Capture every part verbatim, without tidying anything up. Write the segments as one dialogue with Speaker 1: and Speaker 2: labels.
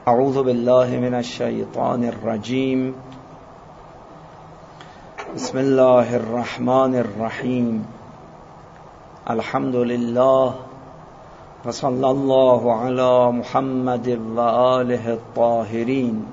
Speaker 1: اعوذ بالله من الشیطان الرجیم. بسم الله الرحمن الرحیم. الحمد لله و صلی الله علی محمد و آله الطاهرین.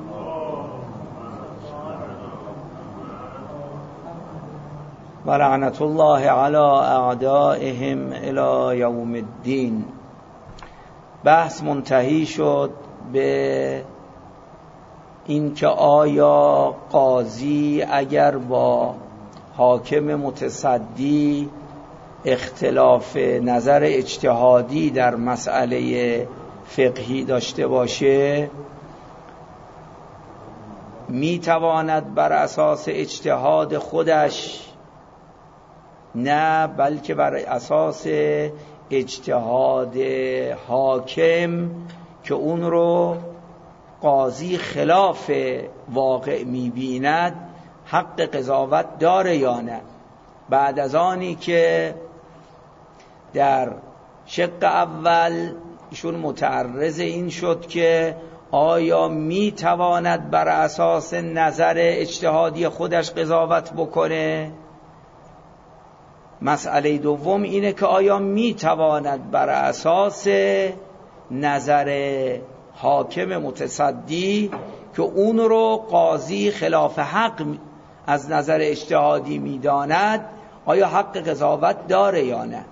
Speaker 1: و لعنت الله علی اعدائهم الی یوم الدین. بحث منتهی شد به این که آیا قاضی اگر با حاکم متصدی اختلاف نظر اجتهادی در مسئله فقهی داشته باشه میتواند بر اساس اجتهاد خودش، نه بلکه بر اساس اجتهاد حاکم که اون رو قاضی خلاف واقع میبیند، حق قضاوت داره یا نه؟ بعد از آنی که در شق اول ایشون متعرض این شد که آیا میتواند بر اساس نظر اجتهادی خودش قضاوت بکنه، مسئله دوم اینه که آیا میتواند بر اساس نظر حاکم متصدی که اون رو قاضی خلاف حق از نظر اجتهادی میداند، آیا حق قضاوت داره یا نه؟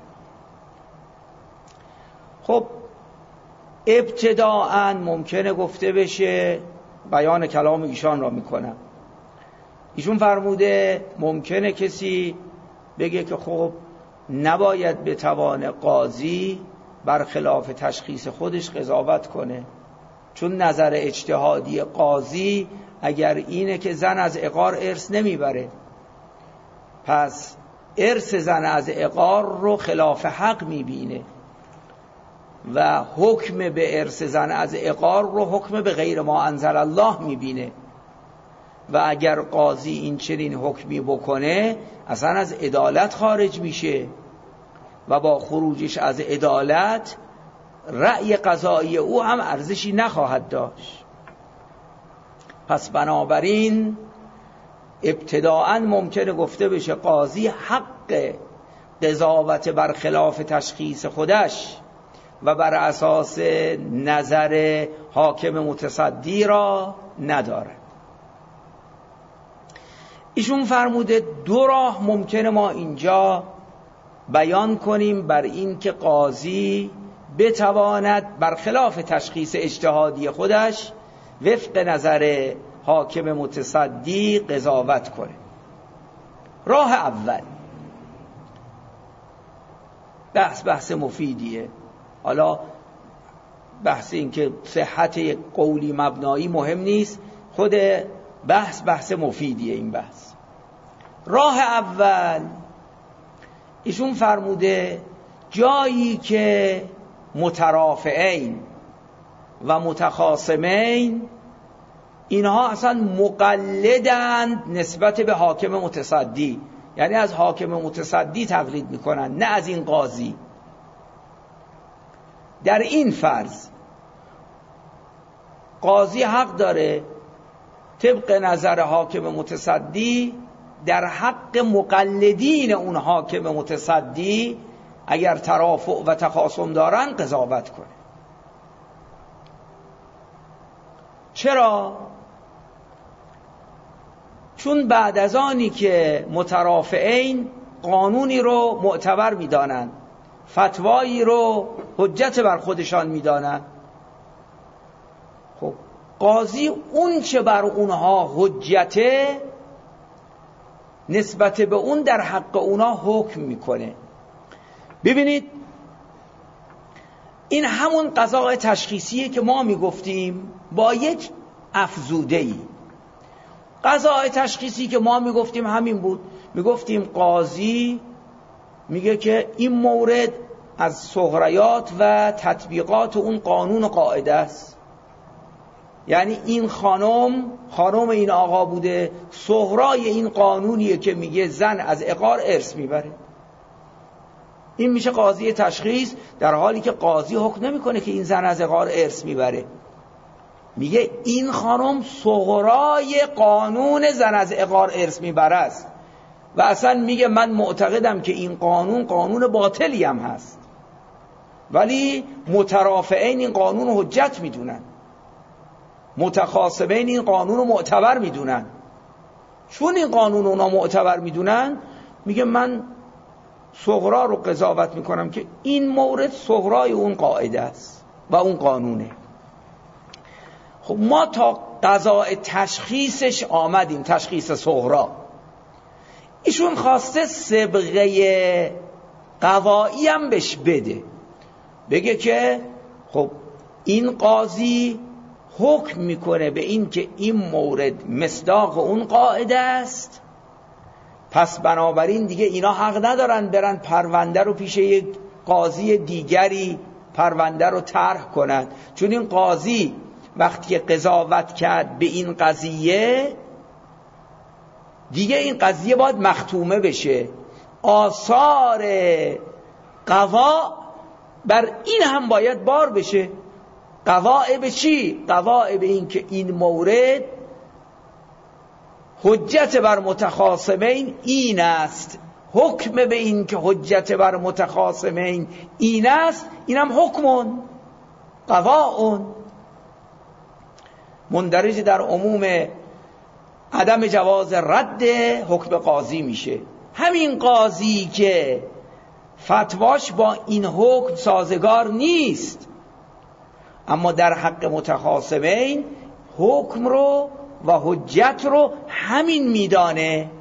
Speaker 1: خب ابتداءً ممکنه گفته بشه، بیان کلام ایشان را میکنم، ایشون فرموده ممکنه کسی بگه که خب نباید بتوانه قاضی برخلاف تشخیص خودش قضاوت کنه، چون نظر اجتهادی قاضی اگر اینه که زن از عقار ارث نمیبره، پس ارث زن از عقار رو خلاف حق میبینه و حکم به ارث زن از عقار رو حکم به غیر ما انزل الله میبینه و اگر قاضی این چنین حکمی بکنه اصلا از عدالت خارج میشه و با خروجش از عدالت رأی قضایی او هم ارزشی نخواهد داشت. پس بنابراین ابتداءً ممکنه گفته بشه قاضی حق قضاوت برخلاف تشخیص خودش و بر اساس نظر حاکم متصدی را نداره. ایشون فرموده دو راه ممکنه ما اینجا بیان کنیم بر این که قاضی بتواند برخلاف تشخیص اجتهادی خودش وفق نظر حاکم متصدی قضاوت کنه. راه اول، بحث بحث مفیدیه، حالا بحث این که صحت قولی مبنایی مهم نیست، خود بحث بحث مفیدیه. این بحث راه اول، ایشون فرموده جایی که مترافعین و متخاصمین اینها اصلا مقلدند نسبت به حاکم متصدی، یعنی از حاکم متصدی تقلید میکنن نه از این قاضی. در این فرض قاضی حق داره طبق نظر حاکم متصدی در حق مقلدین اون حاکم متصدی اگر ترافع و تخاصم دارن قضاوت کنه. چرا؟ چون بعد از آنی که مترافعین قانونی رو معتبر میدانند، فتوایی رو حجت بر خودشان میدانند، خب قاضی اون چه بر اونها حجته نسبت به اون در حق اونها حکم میکنه. ببینید این همون قضاء تشخیصیه که ما میگفتیم با یک افزوده‌ای. قضاء تشخیصی که ما میگفتیم همین بود، میگفتیم قاضی میگه که این مورد از صغریات و تطبیقات اون قانون قاعده است، یعنی این خانم خانم این آقا بوده، صغرای این قانونیه که میگه زن از عقار ارث میبره. این میشه قاضی تشخیص، در حالی که قاضی حکم نمیکنه که این زن از عقار ارث میبره. میگه این خانم صغرای قانون زن از عقار ارث میبره است و اصلا میگه من معتقدم که این قانون قانون باطلی هم هست، ولی مترافعین این قانون رو حجت میدونن، متخاصمین این قانون رو معتبر میدونن. چون این قانون رو اونا معتبر میدونن، میگه من صغرا رو قضاوت میکنم که این مورد صغرای اون قاعده است و اون قانونه. خب ما تا قضاء تشخیصش آمدیم، تشخیص صغرا. ایشون خواسته سبقه قضایی هم بهش بده، بگه که خب این قاضی حکم میکنه به این که این مورد مصداق اون قاعده است، پس بنابراین دیگه اینا حق ندارن برن پرونده رو پیش یک قاضی دیگری پرونده رو طرح کنن، چون این قاضی وقتی قضاوت کرد به این قضیه دیگه این قضیه باید مختومه بشه. آثار قضا بر این هم باید بار بشه. قضاء به چی؟ قضاء به این که این مورد حجت بر متخاصمین این است، حکم به این که حجت بر متخاصمین این است، اینم حکمون قضاء مندرج در عموم عدم جواز رد حکم قاضی میشه. همین قاضی که فتواش با این حکم سازگار نیست، اما در حق متخاصمین حکم رو و حجت رو همین میدانه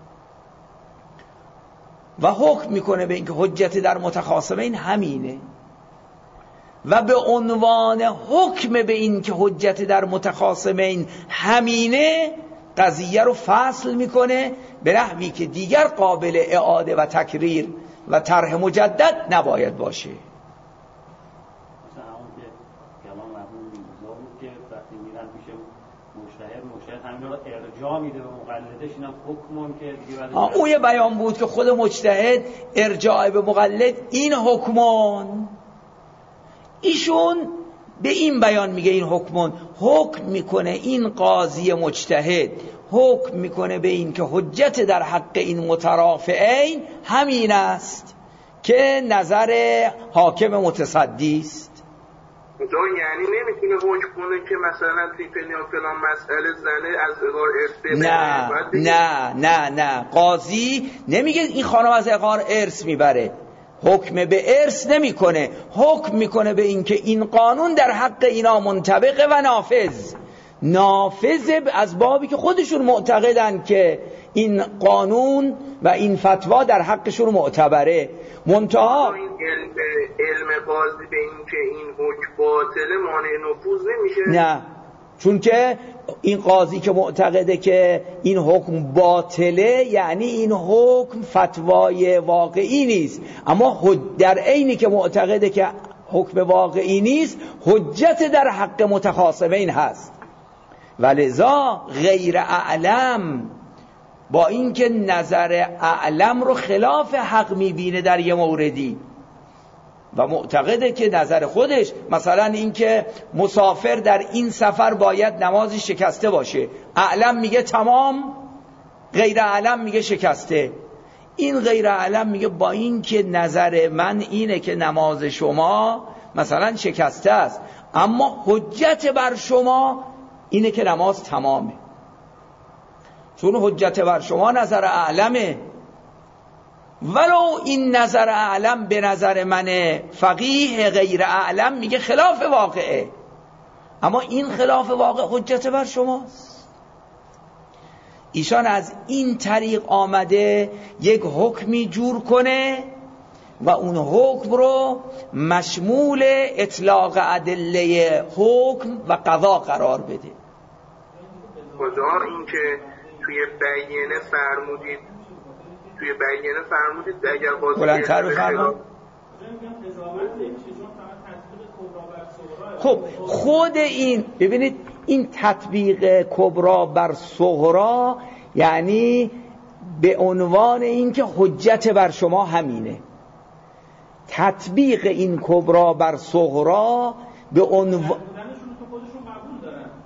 Speaker 1: و حکم میکنه به اینکه حجت در متخاصمین همینه و به عنوان حکم به اینکه حجت در متخاصمین همینه قضیه رو فصل میکنه به نحوی که دیگر قابل اعاده و تکریر و طرح مجدد نباید باشه.
Speaker 2: ارجاع میده به مقلدش، اینم حکمون که دیگه بعد
Speaker 1: اون یه بیان بود که خود مجتهد ارجاع به مقلد این حکمون. ایشون به این بیان میگه این حکمون، حکم میکنه این قاضی مجتهد حکم میکنه به این که حجت در حق این مترافعین همین است که نظر حاکم متصدی است.
Speaker 3: یعنی نمیتونه حکم کنه که مثلا توی فلان فلان مسئله زنه از عقار ارث
Speaker 1: ببره. نه نه نه نه قاضی نمیگه این خانم از عقار ارث میبره، حکم به ارث نمیکنه، حکم میکنه به این که این قانون در حق اینا منطبقه و نافذ. نافذ از بابی که خودشون معتقدن که این قانون و این فتوا در حقشون معتبره. منتها
Speaker 3: این علم, علم قاضی به این که این حکم باطله مانع نفوذ نمیشه.
Speaker 1: نه، چون که این قاضی که معتقده که این حکم باطله یعنی این حکم فتوای واقعی نیست، اما در عینی که معتقده که حکم واقعی نیست حجت در حق متخاصمین هست. ولذا غیر اعلم با اینکه نظر اعلم رو خلاف حق میبینه در یه موردی و معتقده که نظر خودش مثلا اینکه مسافر در این سفر باید نمازی شکسته باشه، اعلم میگه تمام، غیر اعلم میگه شکسته. این غیر اعلم میگه با اینکه نظر من اینه که نماز شما مثلا شکسته است، اما حجت بر شما اینه که نماز تمامه، چون حجت بر شما نظر اعلمه. ولو این نظر اعلم به نظر من فقیه غیر اعلم میگه خلاف واقعه، اما این خلاف واقع حجت بر شماست. ایشان از این طریق آمده یک حکمی جور کنه و اون حکم رو مشمول اطلاق ادله حکم و قضا قرار بده.
Speaker 3: خدا این که توی بیانه فرمودید توی بیانه فرمودید اگر قاضی
Speaker 1: بلندتر بفرمایید. خب خود این ببینید، این تطبیق کبرا بر صغرا یعنی به عنوان این که حجت بر شما همینه. تطبیق این کبرا بر صغرا به عنوان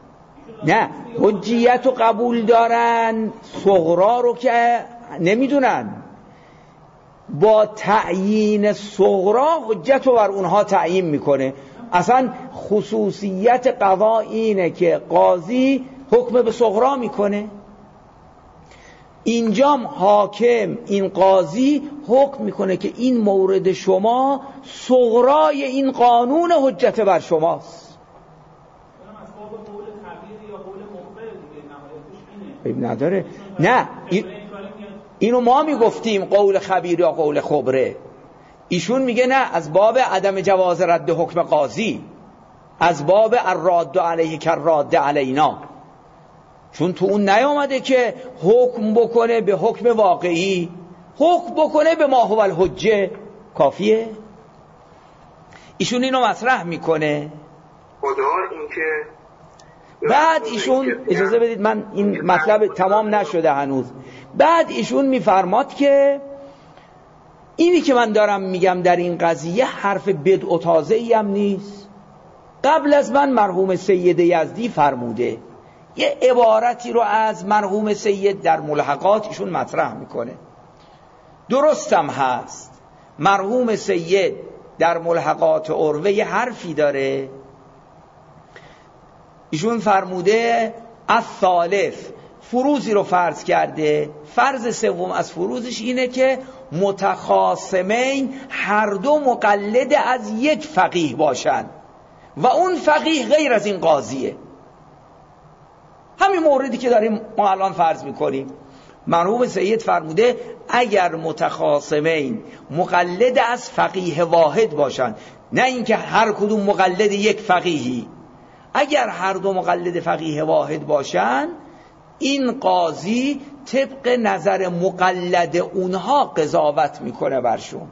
Speaker 1: نه حجیت رو قبول دارن، صغرا رو که نمیدونن. با تعیین صغرا حجت رو بر اونها تعیین میکنه. اصلا خصوصیت قضا اینه که قاضی حکم به صغرا میکنه. اینجام حاکم، این قاضی حکم میکنه که این مورد شما صغرای این قانون حجت بر شماست. عیب نداره. نه این اینو ما میگفتیم قول خبیر یا قول خبره. ایشون میگه نه، از باب عدم جواز رد حکم قاضی، از باب الراد علیه کالراد علینا. چون تو اون نیامده که حکم بکنه به حکم واقعی، حکم بکنه به ما هو الحجه. کافیه؟ ایشون اینو مطرح میکنه.
Speaker 3: خدا این که
Speaker 1: بعد ایشون اجازه بدید من این مطلب تمام نشده هنوز. بعد ایشون میفرماد که اینی که من دارم میگم در این قضیه حرف بدع و تازه‌ای هم نیست. قبل از من مرحوم سید یزدی فرموده. یه عبارتی رو از مرحوم سید در ملحقات ایشون مطرح میکنه. درستم هست. مرحوم سید در ملحقات عروه یه حرفی داره. ایشون فرموده الثالث، فروضی رو فرض کرده. فرض سوم از فروضش اینه که متخاصمین هر دو مقلد از یک فقیه باشن و اون فقیه غیر از این قاضیه. همین موردی که داریم ما الان فرض میکنیم. مرحوم سید فرموده اگر متخاصمین مقلد از فقیه واحد باشن، نه اینکه هر کدوم مقلد یک فقیهی، اگر هر دو مقلد فقیه واحد باشن، این قاضی طبق نظر مقلد اونها قضاوت میکنه برشون.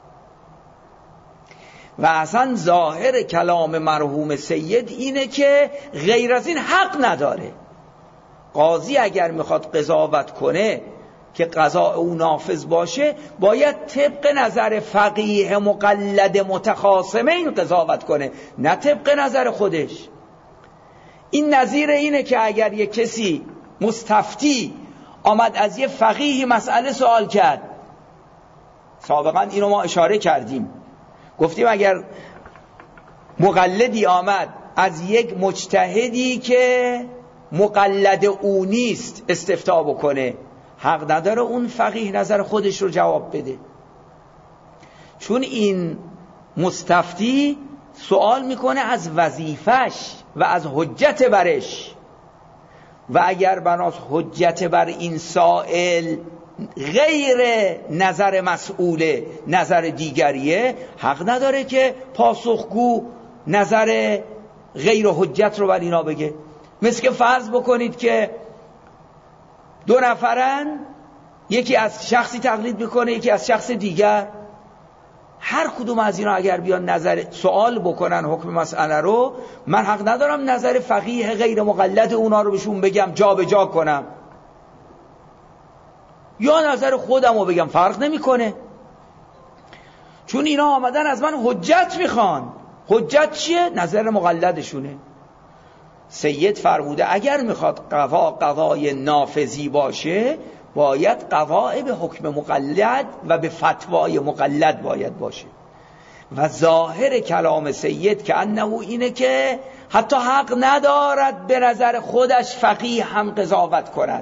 Speaker 1: و اصلا ظاهر کلام مرحوم سید اینه که غیر از این حق نداره. قاضی اگر میخواد قضاوت کنه که قضاء او نافذ باشه، باید طبق نظر فقیه مقلد متخاصمین قضاوت کنه، نه طبق نظر خودش. این نظیر اینه که اگر یک کسی مستفتی آمد از یه فقیه مسئله سوال کرد، سابقا اینو ما اشاره کردیم، گفتیم اگر مقلدی آمد از یک مجتهدی که مقلد او نیست استفتا بکنه، حق نداره اون فقیه نظر خودش رو جواب بده. چون این مستفتی سوال میکنه از وظیفش و از حجت برش، و اگر بناس حجت بر این سائل غیر نظر مسئول نظر دیگریه، حق نداره که پاسخگو نظر غیر حجت رو بر اینا بگه. مثل که فرض بکنید که دو نفرن، یکی از شخصی تقلید میکنه یکی از شخص دیگر، هر کدوم از اینا اگر بیان نظر سوال بکنن حکم مسئله رو، من حق ندارم نظر فقیه غیر مقلد اونا رو بهشون بگم جا به جا کنم، یا نظر خودم رو بگم، فرق نمیکنه. چون اینا آمدن از من حجت میخوان. حجت چیه؟ نظر مقلدشونه. سید فرموده اگر میخواد قضا قضای نافذی باشه، باید قضا به حکم مقلد و به فتوای مقلد باید باشه. و ظاهر کلام سید که انه اینه که حتی حق ندارد به نظر خودش فقیه هم قضاوت کند،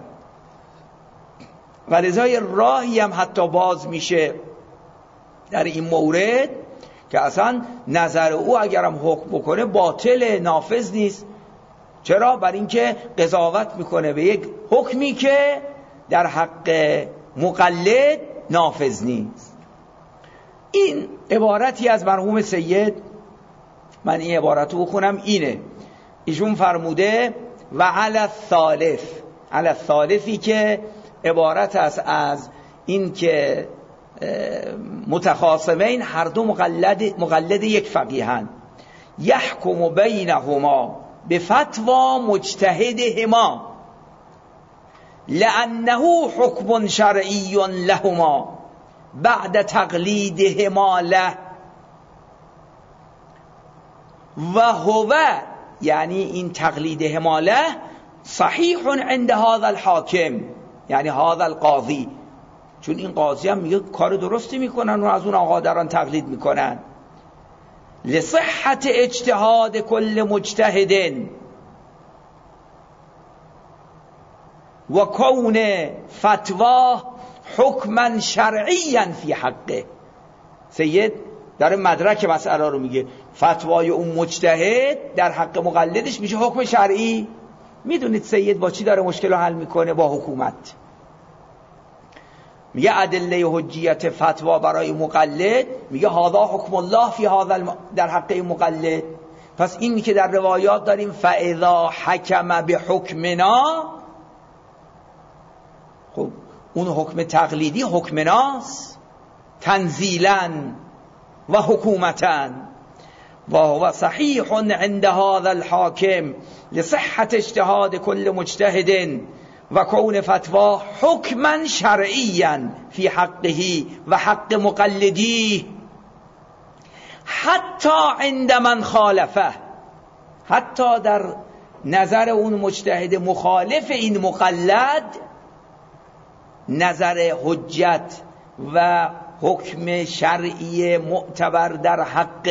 Speaker 1: و لذای راهی هم حتی باز میشه در این مورد که اصلا نظر او اگرم حکم بکنه باطل، نافذ نیست. چرا؟ بر اینکه قضاوت میکنه به یک حکمی که در حق مقلد نافذ نیست. این عبارتی از مرحوم سید، من این عبارت رو بخونم، اینه. ایشون فرموده و علی الثالث، علی الثالثی که عبارت است از این که متخاصمین هر دو مقلد, مقلد یک فقیهن، یحکم بینهما به فتوا مجتهدهما لانه حکم شرعی لهما بعد تقلیدهما له و هو یعنی این تقلید حماله صحیح عند هذا الحاکم، یعنی هذا القاضی، چون این قاضی هم میگه کار درستی میکنن و از اون آقا دران تقلید میکنن. لصحت اجتهاد کل مجتهد و کون فتوا حکما شرعیا فی حقه. سید در مدرک مسئله رو میگه فتوای اون مجتهد در حق مقلدش میشه حکم شرعی. میدونید سید با چی داره مشکل رو حل میکنه؟ با حکومت. میگه ادله حجیت فتوا برای مقلد، میگه هذا حکم الله فی هذا الم... در حق مقلد. پس این که در روایات داریم فاذا حکم بحکمنا، خب اون حکم تقلیدی حکمناست تنزیلا و حکومتا. و هو صحیح عند هذا الحاکم لصحت اجتهاد کل مجتهد و کون فتوا حکما شرعیا فی حقه و حق مقلدی حتی عند من خالفه، حتی در نظر اون مجتهد مخالف این مقلد نظر حجت و حکم شرعی معتبر در حق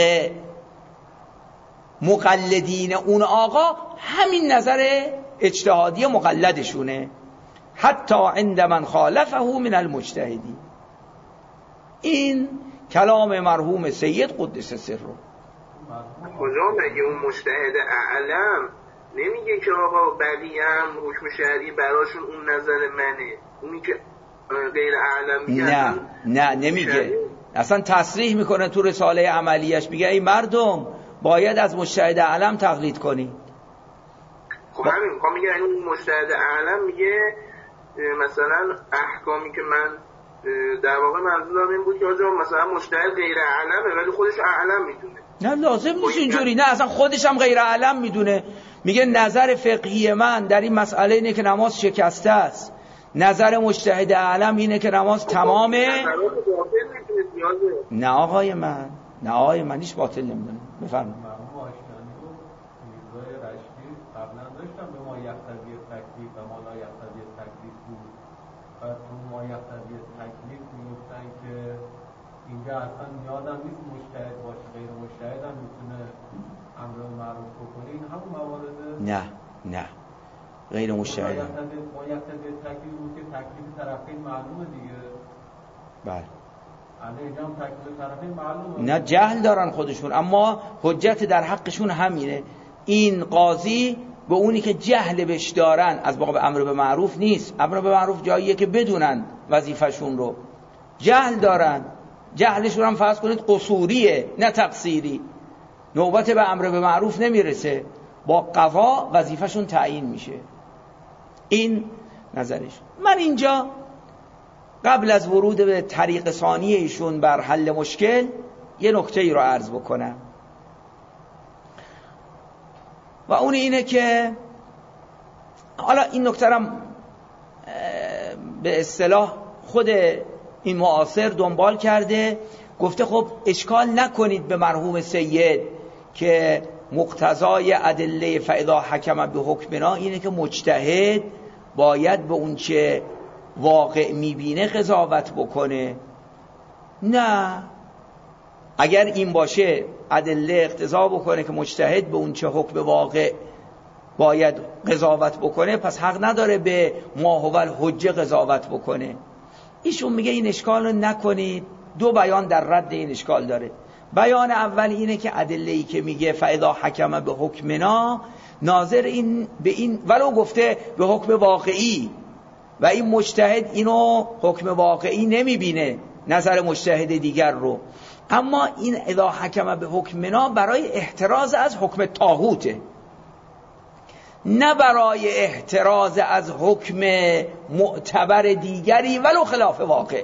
Speaker 1: مقلدین اون آقا همین نظر اجتهادی مقلدشونه. حتی عند من خالفه من المجتهدی. این کلام مرحوم سید قدس سره.
Speaker 3: کجا مگه اون مجتهد اعلم نمیگه که آقا بقیه هم حکم شرعی براشون اون نظر منه، اونی که غیر اعلم میگه؟
Speaker 1: نه نه نمیگه، اصلا تصریح میکنه تو رساله عملیش، میگه ای مردم باید از مجتهد اعلم تقلید کنی.
Speaker 3: خب همین میخوام میگه اون مجتهد اعلم میگه مثلا احکامی که من در واقع منظورم این بود که آجا مثلا مجتهد غیر اعلمه ولی خودش اعلم میدونه.
Speaker 1: نه لازم نیست اینجوری، نه اصلا خودش هم غیر اعلم میدونه. میگه نظر فقهی من در این مسئله اینه که نماز شکسته است، نظر مجتهد اعلم اینه که نماز تمامه. نه آقای من، نه آقای من هیچ باطل نمیدونه. بفرمایید.
Speaker 4: قبلا داشتم به ما یقتضی تکلیف و ما لا یقتضی تکلیف بود و تو ما یقتضی تکلیف میگفتن که اینجا اصلا یادم نیست مجتهد باشه غیر مجتهد هم میتونه امر معروف بکنه. این همون موارده؟
Speaker 1: نه نه غیر مجتهد
Speaker 4: ما یقتضی تکلیف بود که تکلیف طرفین معلومه دیگه.
Speaker 1: بله
Speaker 4: اینجا هم تکلیف طرفین معلومه.
Speaker 1: نه جهل دارن خودشون، اما حجت در حقشون همینه. این قاضی به اونی که جهل بهش دارن از باب امر به معروف نیست. امر به معروف جاییه که بدونن وظیفه‌شون رو. جهل دارن، جهلشون هم فرض کنید قصوریه نه تقصیری، نوبت به امر به معروف نمیرسه، با قضا وظیفه‌شون تعیین میشه. این نظرش. من اینجا قبل از ورود به طریق ثانی ایشون بر حل مشکل یه نکته ای رو عرض بکنم و اون اینه که حالا این نکته رو به اصطلاح خود این معاصر دنبال کرده، گفته خب اشکال نکنید به مرحوم سید که مقتضای ادله فاذا حکم به حکمنا اینه که مجتهد باید به اون چه واقع میبینه قضاوت بکنه. نه، اگر این باشه ادله اقتضا بکنه که مجتهد به اون چه حکم واقع باید قضاوت بکنه، پس حق نداره به ما هو الحجه قضاوت بکنه. ایشون میگه این اشکال رو نکنید. دو بیان در رد این اشکال داره. بیان اول اینه که ادله‌ای که میگه فاذا حکم به حکمنا ناظر این به این ولو گفته به حکم واقعی و این مجتهد اینو حکم واقعی نمیبینه، نظر مجتهد دیگر رو، اما این اذا حکم به حکمنا برای احتراز از حکم طاغوته، نه برای احتراز از حکم معتبر دیگری ولو خلاف واقع.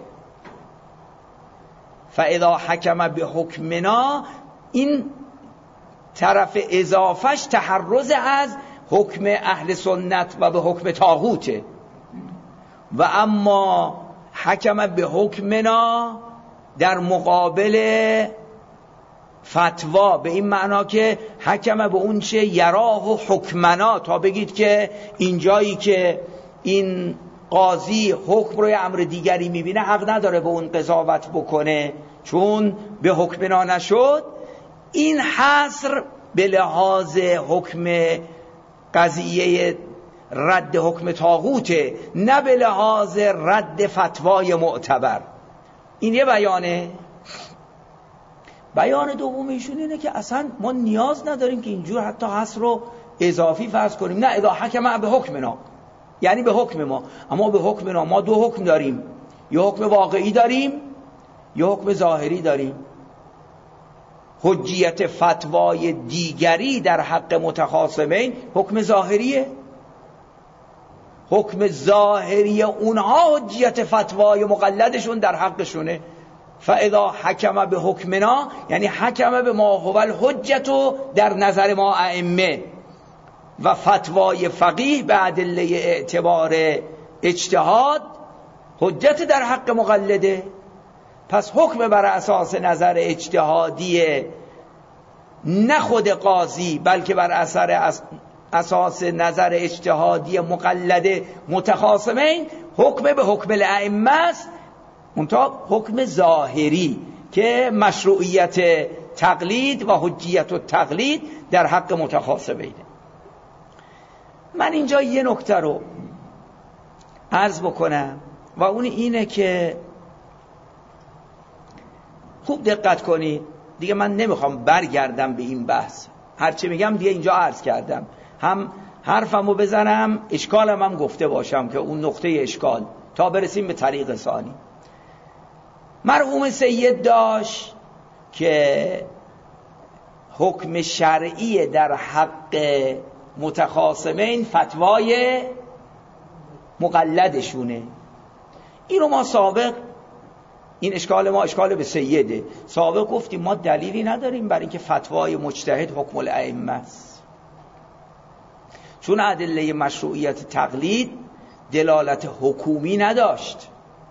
Speaker 1: فاذا حکم به حکمنا این طرف اضافش تحرز از حکم اهل سنت و به حکم طاغوته. و اما حکم به حکمنا در مقابل فتوا به این معنا که حکم به اون چه یراه و حکمنا، تا بگید که اینجایی که این قاضی حکم روی امر دیگری میبینه حق نداره به اون قضاوت بکنه چون به حکمنا نشد. این حصر به لحاظ حکم قضیه رد حکم طاغوته، نه به لحاظ رد فتوای معتبر. این یه بیانه. بیان دوم ایشون اینه که اصلا ما نیاز نداریم که اینجور حتی حصر رو اضافی فرض کنیم. نه، اذا حکم به حکمنا، یعنی به حکم ما. اما به حکمنا ما دو حکم داریم، یه حکم واقعی داریم، یه حکم ظاهری داریم. حجیت فتوای دیگری در حق متخاصمین حکم ظاهریه. حکم ظاهری اونها حجیت فتوای مقلدشون در حقشونه. فاذا حکم به حکمنا یعنی حکم به ما هو الحجت در نظر ما ائمه، و فتوای فقیه به ادله اعتبار اجتهاد حجت در حق مقلده. پس حکم بر اساس نظر اجتهادی نه خود قاضی بلکه بر اثر اساس نظر اجتهادی مقلد متخاصمین حکم به حکم الائمه است، منتها حکم ظاهری که مشروعیت تقلید و حجیت التقلید در حق متخاصمین. من اینجا یه نکته رو عرض بکنم و اون اینه که خوب دقت کنید دیگه. من نمیخوام برگردم به این بحث، هرچی میگم دیگه اینجا عرض کردم، هم حرفمو بزنم اشکالم هم گفته باشم که اون نقطه اشکال تا برسیم به طریق ثانی. مرحوم سید داشت که حکم شرعی در حق متخاصمین فتوای مقلدشونه. این رو ما سابق، این اشکال ما اشکال به سیده، سابق گفتیم ما دلیلی نداریم برای اینکه فتوای مجتهد حکم الائمه است، چون ادله مشروعیت تقلید دلالت حکومی نداشت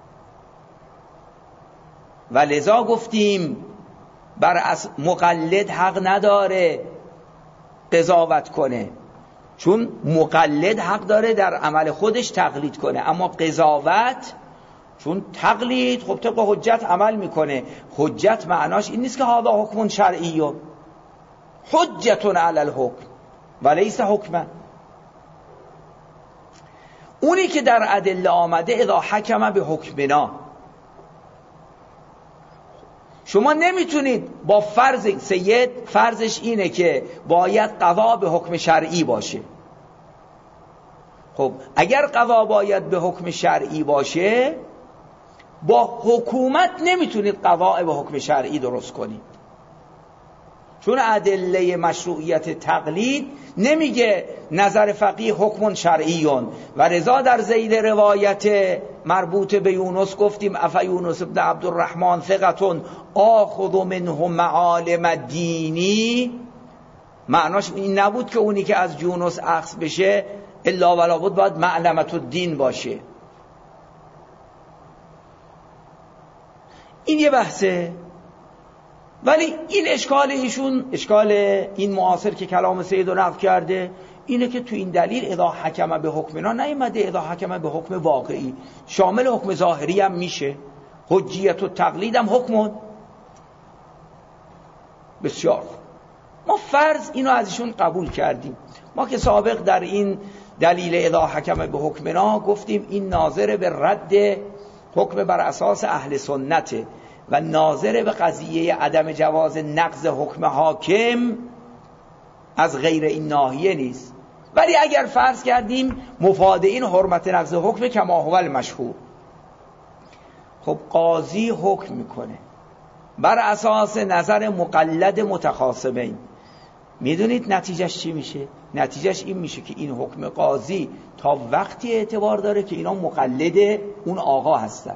Speaker 1: و لذا گفتیم بر مقلد حق نداره قضاوت کنه، چون مقلد حق داره در عمل خودش تقلید کنه، اما قضاوت چون تقلید خب طبق حجت عمل میکنه. حجت معناش این نیست که هذا حکم شرعی، حجتون علی الحکم ولیس حکما. اونی که در ادله آمده اذا حکم به حکمنا، شما نمیتونید با فرض سید، فرضش اینه که باید قضا به حکم شرعی باشه. خب اگر قضا باید به حکم شرعی باشه، با حکومت نمیتونید قضا به حکم شرعی درست کنید، چون ادله مشروعیت تقلید نمیگه نظر فقیه حکم شرعیون. و رضا در زید روایت مربوط به یونس گفتیم اف یونس ابن عبدالرحمن ثقتون آخذ منه معالم دینی، معناش این نبود که اونی که از یونس اخذ بشه الا ولا بود باید معلمت الدین باشه. این یه بحثه. ولی این اشکال ایشون، اشکال این معاصر که کلام سید رو نقل کرده، اینه که تو این دلیل اذا حکم به حکمنا نیامده اذا حکم به حکم واقعی، شامل حکم ظاهری هم میشه، حجیت و تقلید هم حکمون. بسیار ما فرض اینو از ایشون قبول کردیم. ما که سابق در این دلیل اذا حکم به حکمنا گفتیم این ناظر به رد حکم بر اساس اهل سنته و ناظر به قضیه عدم جواز نقض حکم حاکم از غیر این ناحیه نیست. ولی اگر فرض کردیم مفاد این حرمت نقض حکم کما هو المشهور، خب قاضی حکم میکنه بر اساس نظر مقلد متخاصمین، میدونید نتیجهش چی میشه؟ نتیجهش این میشه که این حکم قاضی تا وقتی اعتبار داره که اینا مقلد اون آقا هستن،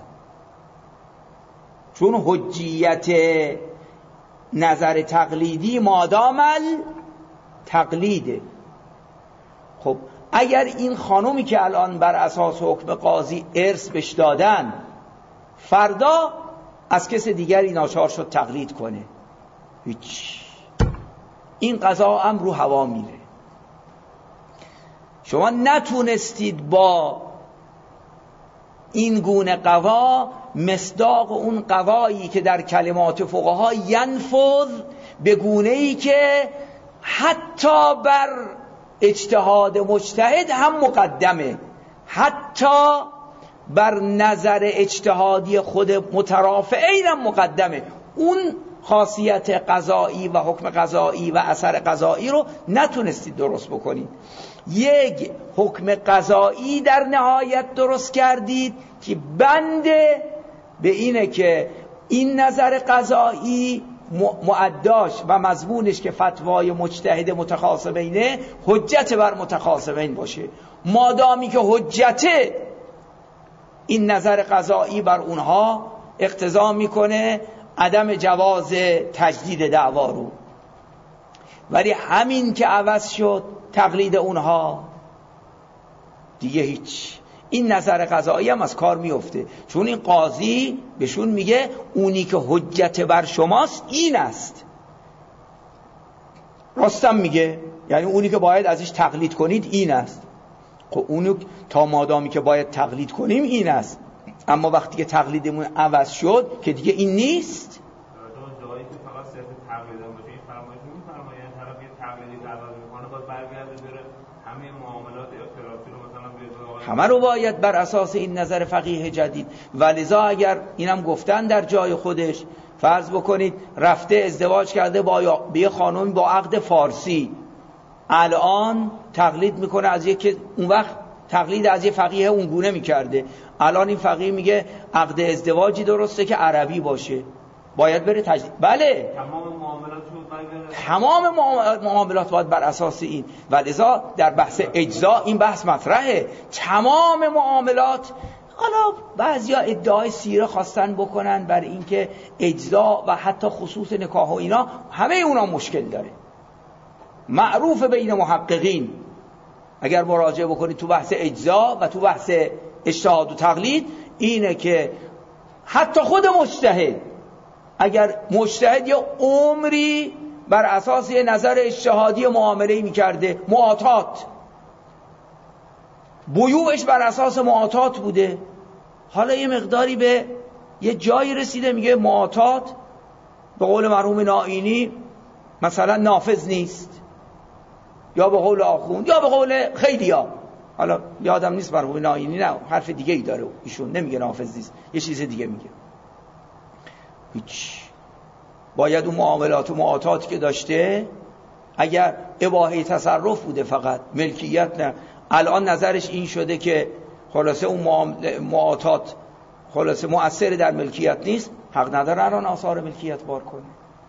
Speaker 1: چون حجیت نظر تقلیدی مادامل تقلیده. خب اگر این خانومی که الان بر اساس حکم قاضی ارث بهش دادن فردا از کس دیگری ناچار شد تقلید کنه، هیچ. این قضا هم رو هوا میره. شما نتونستید با این گونه قضا مصداق اون قضایی که در کلمات فقها ینفذ به گونه‌ای که حتی بر اجتهاد مجتهد هم مقدمه، حتی بر نظر اجتهادی خود مترافعین هم مقدمه. اون خاصیت قضایی و حکم قضایی و اثر قضایی رو نتونستید درست بکنید. یک حکم قضایی در نهایت درست کردید که بنده به اینه که این نظر قضایی معداش و مضمونش که فتوای مجتهد متخاصمینه حجت بر متخاصمین باشه. مادامی که حجته، این نظر قضایی بر اونها اقتضا میکنه عدم جواز تجدید دعوا رو. ولی همین که عوض شد تقلید اونها دیگه هیچ، این نظر قضایی هم از کار میفته، چون این قاضی بهشون میگه اونی که حجت بر شماست این است. راستم میگه، یعنی اونی که باید ازش تقلید کنید این است. خب اونو تا مادامی که باید تقلید کنیم این است، اما وقتی که تقلیدمون عوض شد که دیگه این نیست.
Speaker 5: جایی که فقط صرف تقلید باشه، این فرمایش نمی‌فرمایه یعنی طرف یه تقلیدی عوض میکنه باید برگرده بره همه معاملات اختلافی رو مثلا به
Speaker 1: همه رو باید بر اساس این نظر فقیه جدید. ولذا اگر اینم گفتن در جای خودش، فرض بکنید رفته ازدواج کرده با یه خانمی با عقد فارسی، الان تقلید میکنه از یک که اون وقت تقلید از یه فقیه اون گونه میکرده، الان این فقیه میگه عقد ازدواجی درسته که عربی باشه، باید بره تجدید. بله
Speaker 5: تمام معاملات
Speaker 1: تمام معاملات باید بر اساس این. ولذا در بحث اجزا این بحث مطرحه، تمام معاملات. حالا بعضیا ادعای سیره خواستن بکنن بر اینکه اجزا و حتی خصوص نکاح و اینا همه اونا مشکل داره، معروف بین محققین. اگر مراجعه بکنید تو بحث اجزا و تو بحث اجتهاد و تقلید، اینه که حتی خود مجتهد، اگر مجتهد یا عمری بر اساس یه نظر اجتهادی معامله‌ای می‌کرده، معاطات، بیوعش بر اساس معاطات بوده، حالا یه مقداری به یه جایی رسیده میگه معاطات به قول مرحوم نائینی مثلا نافذ نیست، یا به قول آخوند یا به قول خیلیا، حالا یادم نیست مرحوم نائینی نه حرف دیگه ای داره ایشون، نمیگه نافذ نیست، یه چیز دیگه میگه. هیچ، باید اون معاملات و معاطاتی که داشته، اگر اباحه تصرف بوده فقط ملکیت نه، الان نظرش این شده که خلاصه اون معاطات خلاصه مؤثر در ملکیت نیست، حق نداره الان آثار ملکیت بار کنه.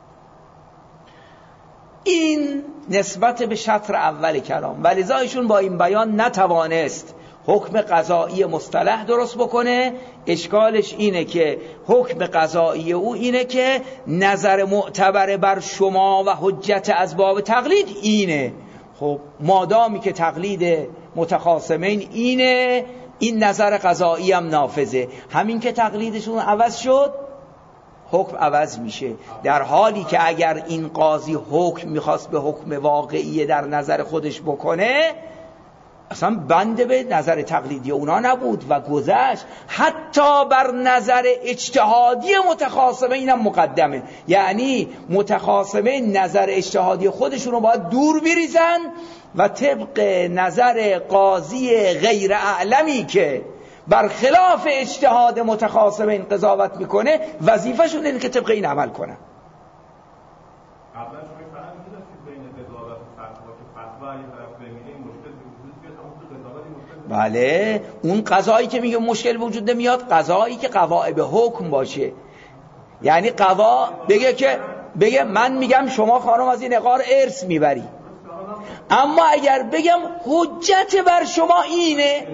Speaker 1: این نسبت به شطر اول کلام. ولذا ایشون با این بیان نتوانست حکم قضایی مصطلح درست بکنه. اشکالش اینه که حکم قضایی او اینه که نظر معتبر بر شما و حجت از باب تقلید اینه. خب مادامی که تقلید متخاصمین اینه، این نظر قضایی هم نافذه. همین که تقلیدشون عوض شد حکم عوض میشه، در حالی که اگر این قاضی حکم میخواست به حکم واقعی در نظر خودش بکنه اصلا بنده به نظر تقلیدی اونا نبود و گذشت، حتی بر نظر اجتهادی متخاصمین هم مقدمه. یعنی متخاصمین نظر اجتهادی خودشون رو باید دور بریزن و طبق نظر قاضی غیر اعلمی که بر خلاف اجتهاد متخاصمین قضاوت میکنه وظیفه‌شون اینه که طبق این عمل کنن.
Speaker 5: قبلا شما فرق می‌ذاشتید بین قضاوت و فتوا که فتوا اگه طرف بگیره این مشکل وجود بیاد، اما تو قضاوت مشکل.
Speaker 1: بله، اون قضایی که میگه مشکل وجود نمیاد، قضایی که قواعد حکم باشه. یعنی قضا بگه که بگه من میگم شما خانم از این عقار ارث میبری، اما اگر بگم حجت بر شما اینه،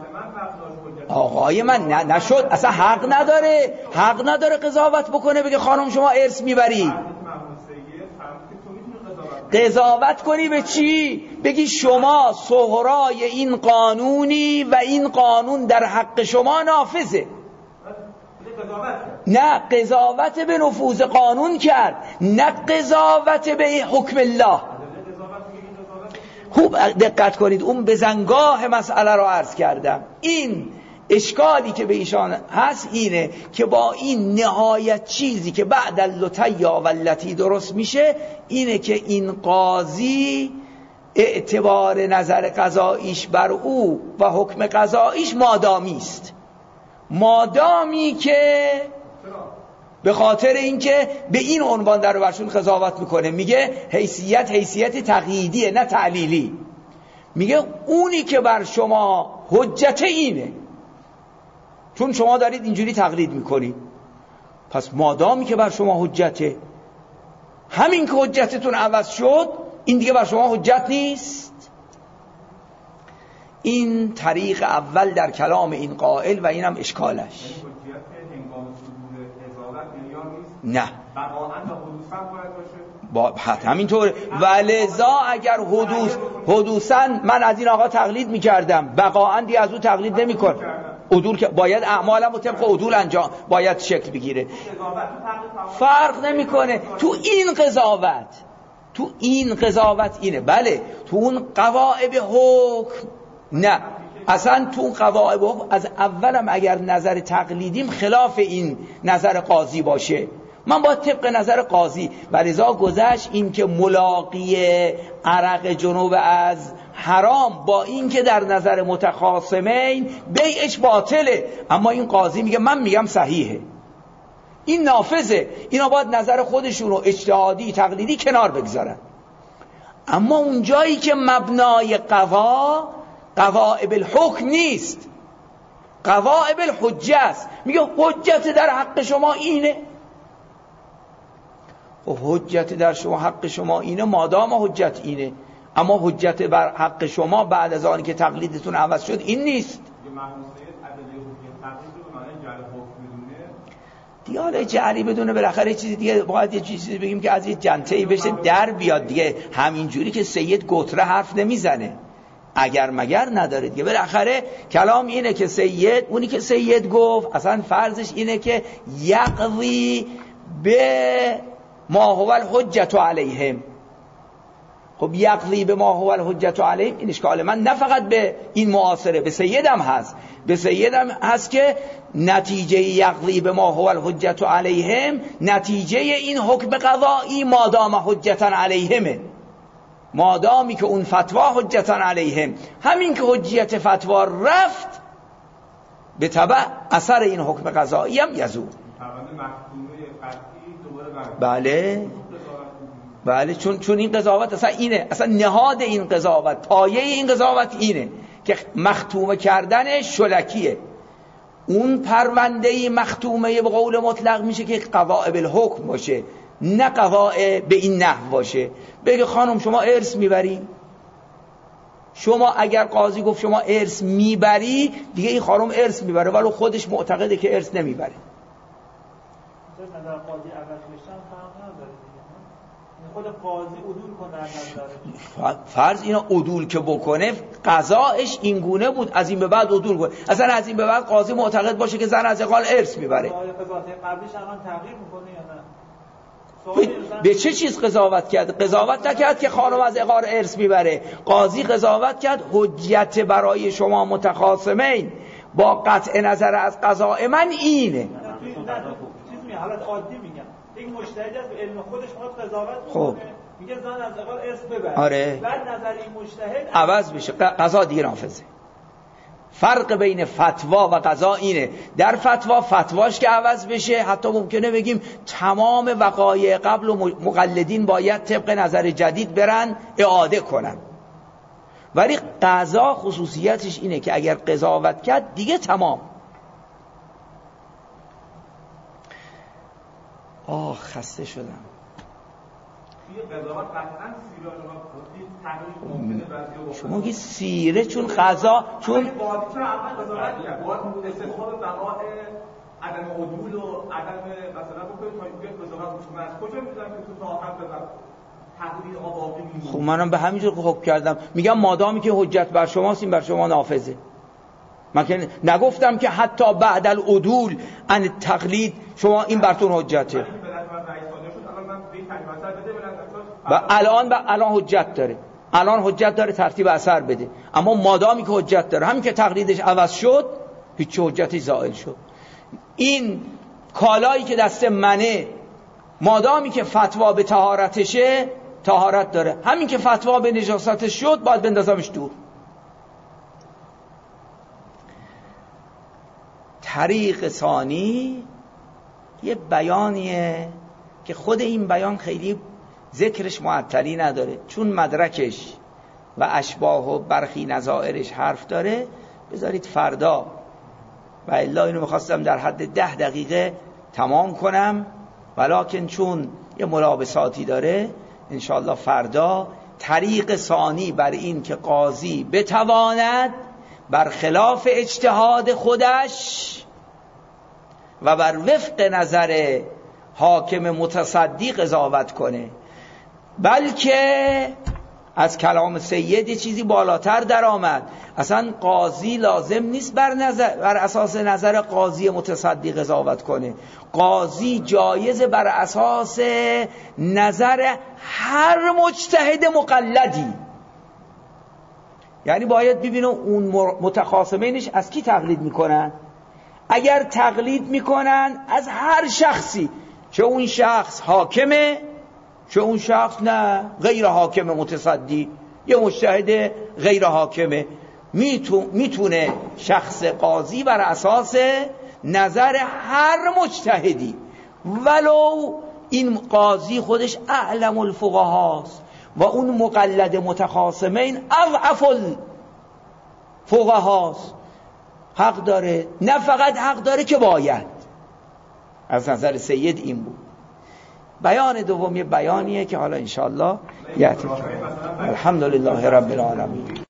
Speaker 1: آقای من نه نشد، اصلا حق نداره، حق نداره قضاوت بکنه بگه خانم شما ارث میبری. قضاوت کنی به چی؟ بگی شما سهرای این قانونی و این قانون در حق شما نافذه. نه قضاوت به نفوذ قانون کرد، نه قضاوت به حکم الله. خوب دقت کنید، اون بزنگاه مسئله رو عرض کردم. این اشکالی که به ایشان هست اینه که با این نهایت چیزی که بعد اللتیا و اللتی درست میشه اینه که این قاضی اعتبار نظر قضاییش بر او و حکم قضاییش مادامی است، مادامی که به خاطر اینکه به این عنوان در برشون قضاوت میکنه، میگه حیثیت حیثیت تقییدیه نه تعلیلی. میگه اونی که بر شما حجت اینه، چون شما دارید اینجوری تقلید میکنید، پس مادامی که بر شما حجته، همین که حجتتون عوض شد این دیگه بر شما حجت نیست. این طریق اول در کلام این قائل و اینم اشکالش. نه با همینطور، ولذا اگر حدوث حدوثاً من از این آقا تقلید میکردم، بقاعاً دیگه از او تقلید نمیکنم. عدول که باید اعمالم و طبق عدول انجام باید شکل بگیره، فرق نمیکنه. تو این قضاوت تو این قضاوت اینه، بله تو اون قواعد حکم نه، اصلا تو اون قواعد حکم از اولم اگر نظر تقلیدیم خلاف این نظر قاضی باشه، من باید طبق نظر قاضی. و رضا گذشت این که ملاقی عرق جنوب از حرام با این که در نظر متخاصمین بیعش باطله، اما این قاضی میگه من میگم صحیحه، این نافذه، اینا باید نظر خودشون رو اجتهادی تقلیدی کنار بگذارن. اما اون جایی که مبنای قوا قواعد الحکم نیست، قواعد الحجه است، میگه حجت در حق شما اینه. و حجت در شما حق شما اینه مادام حجت اینه، اما حجت بر حق شما بعد از آنی که تقلیدتون عوض شد این نیست. دیگه حالا جعلی بدونه بالاخره چیزی دیگه باید یه چیزی بگیم که از یه جنتهی بشه در بیاد دیگه. همینجوری که سید گتره حرف نمیزنه، اگر مگر نداره دیگه. بالاخره کلام اینه که سید، اونی که سید گفت اصلا فرضش اینه که یقضی به ما هو الحجت علیهم. خب یقضی به ما هو الحجت علیهم این اشکال من نه فقط به این معاصره، به سیدم هست، به سیدم هست که نتیجه یقضی به ما هو الحجت علیهم نتیجه این حکم قضایی مادام حجتا علیهمه، مادامی که اون فتوا حجتا علیهم، همین که حجیت فتوا رفت به تبع اثر این حکم قضایی هم یزول. بله بله چون چون این قضاوت اصلا اینه، اصلا نهاد این قضاوت، پایه این قضاوت اینه که مختومه کردن شلکیه. اون پرونده مختومه به قول مطلق میشه که قواعد الحکم باشه، نه قواعد به این نحو باشه. بگه خانم شما ارث میبری، شما اگر قاضی گفت شما ارث میبری دیگه این خانم ارث میبره ولی خودش معتقده که ارث نمیبره.
Speaker 6: نظر قاضی عوض بشن فرق نداره، خود قاضی عدول کنه از نظرش.
Speaker 1: فرض اینا عدول که بکنه قضایش این گونه بود، از این به بعد عدول کنه. اصلا از این به بعد قاضی معتقد باشه که زن از اقال ارث میبره.
Speaker 6: قضاوت قبلیش الان تغییر میکنه یا نه؟
Speaker 1: به چه چیز قضاوت کرد؟ قضاوت نکرد که خانم از اقال ارث میبره. قاضی قضاوت کرد حجت برای شما متخاصمین با قطع نظر از قضاء من اینه.
Speaker 6: حالت عادی میگم یک مجتهد است به علم خودش میخواد قضاوت
Speaker 1: خب
Speaker 6: کنه، میگه زن از اقال ارث ببره،
Speaker 1: آره.
Speaker 6: بعد نظر این مجتهد
Speaker 1: عوض بشه، قضا دیگه نافذه. فرق بین فتوا و قضا اینه، در فتوا فتواش که عوض بشه حتی ممکنه بگیم تمام وقایع قبل و مقلدین باید طبق نظر جدید برن اعاده کنن، ولی قضا خصوصیتش اینه که اگر قضاوت کرد دیگه تمام. آه خسته شدم. شما که سیره چون قضا چون
Speaker 5: عدم عدول و عدم مثلا بکنید تا اینکه قضاوت بشه از کجا میذارم که تو تا آخر ببر تقدیر آقا باقی.
Speaker 1: خب منم به همین جور حکم کردم، میگم مادامی که حجت بر شماست این بر شما نافذه. من که نگفتم که حتی بعد العدول ان تقلید شما این براتون حجته و الان و الان حجت داره، الان حجت داره ترتیب اثر بده، اما مادامی که حجت داره همین که تقلیدش عوض شد هیچ حجتی زائل شد. این کالایی که دست منه مادامی که فتوا به طهارتشه طهارت داره، همین که فتوا به نجاستش شد باید بندازمش دور. طریق ثانی یه بیانیه که خود این بیان خیلی ذکرش معطلی نداره، چون مدرکش و اشباه و برخی نظائرش حرف داره بذارید فردا، و الا اینو میخواستم در حد ده دقیقه تمام کنم، ولکن چون یه ملابساتی داره انشاءالله فردا طریق ثانی بر این که قاضی بتواند بر خلاف اجتهاد خودش و بر وفق نظر حاکم متصدی قضاوت کنه، بلکه از کلام سید یه چیزی بالاتر در آمد، اصلا قاضی لازم نیست بر, نظر بر اساس نظر قاضی متصدی قضاوت کنه، قاضی جایزه بر اساس نظر هر مجتهد مقلدی. یعنی باید ببینه اون متخاصمینش از کی تقلید میکنن، اگر تقلید میکنن از هر شخصی، چه اون شخص حاکمه چه اون شخص نه غیر حاکم متصدی، یه مجتهد غیر حاکمه، میتونه شخص قاضی بر اساس نظر هر مجتهدی ولو این قاضی خودش اعلم الفقهاست و اون مقلد متخاصمین اضعف الفقهاست، حق داره، نه فقط حق داره که باید. از نظر سید این بود. بیان دوم یه بیانیه که حالا انشاءالله یأتی. الحمدلله رب العالمین.